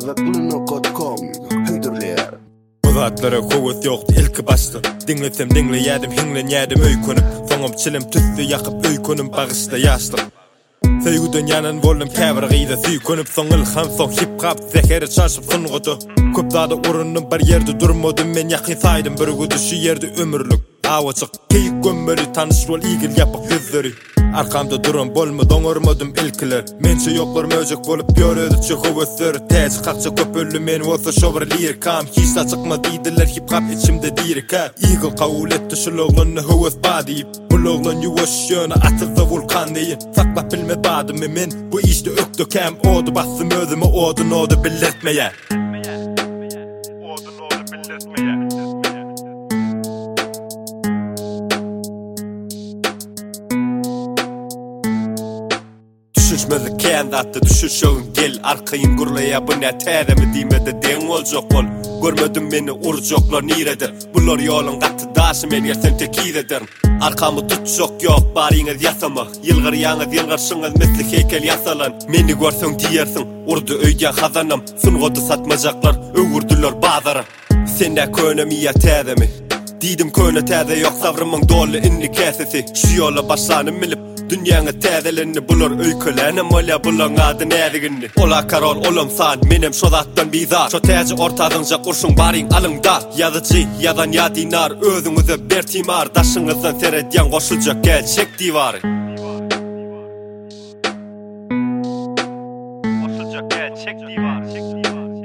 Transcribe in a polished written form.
www.blunno.com Höjdurlegar Muvatlara hovet yokt ilki bastı Dinletsem dinleyedim hinglenyedim öykönüp Foňam çilim tüttü yakıp öykönüm bagısta yastım Söýgü dünýanyň boldum käbir gyýda süýkönüp soňyl ham soň hip-hop zeheri çarşyp sungudy Köp dada urundum bir ýerde durmadym men ýakyn saýdym bir güdü şu ýerde ömürlük Awaçyk keýik gömmeli tanış bol ýigil ýapyk gözleri Arkamda duran bolma doňurmadym ilkiler Mençe ýoklar möjek bolup ýöredi çöhöwetler Täze kakça köp öllü men bolsa şobar lirikam Hiç da çykma diýdiler hip-hop içimde dirika Ýygyl kabul etdi şu loglanny höwes badyp Bu loglan ýuwaş ýöne atyldy vulkan diýip Saklap bilme badymy men bu işde ökdökem odu bassym özüme odun odu bildirtmeýär Düşüşmeli kendatda düşüşögün gel arkayın gurlaya bu ne teremi diýmede deň boljak bol görmedim meni urjoklar niredir bular ýolun gatty daşy men ýersen tekideder arkamy tutjak ýok baryňyz ýasama ýylgyr ýaňyz ýylgyrşyňyz mesli heýkel ýasalan meni görseň diýersiň urdu öýgen hazanam sungodu satmajaklar öwürdiler bazara sende könemi ýetedimi diýdim köne täze ýok sabrymyň dolu inni käsesi şu ýola başlanyp bilip Dünýäňe täzelenni bular öýköläne molya bulan ady nädigini Ola karol olam san menem şo zatdan bizar şo täze ortadyňja gurşuň baryň alyňda ýazyjy ýazan ýadynar özüňize bertimar daşyňyzdan seredýän goşuljak gelçek diýbary goşuljak gelçek diýbary